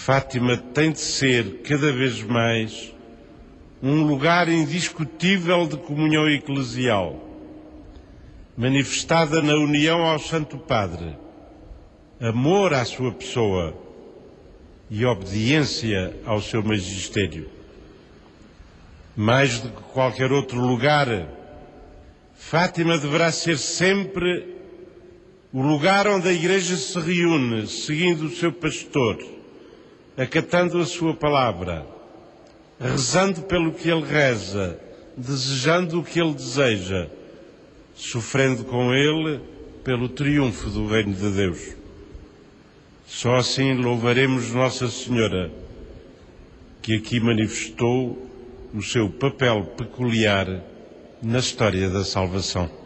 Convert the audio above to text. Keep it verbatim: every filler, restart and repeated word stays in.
Fátima tem de ser, cada vez mais, um lugar indiscutível de comunhão eclesial, manifestada na união ao Santo Padre, amor à sua pessoa e obediência ao seu magistério. Mais do que qualquer outro lugar, Fátima deverá ser sempre o lugar onde a Igreja se reúne, seguindo o seu pastor, acatando a sua palavra, rezando pelo que ele reza, desejando o que ele deseja, sofrendo com ele pelo triunfo do reino de Deus. Só assim louvaremos Nossa Senhora, que aqui manifestou o seu papel peculiar na história da salvação.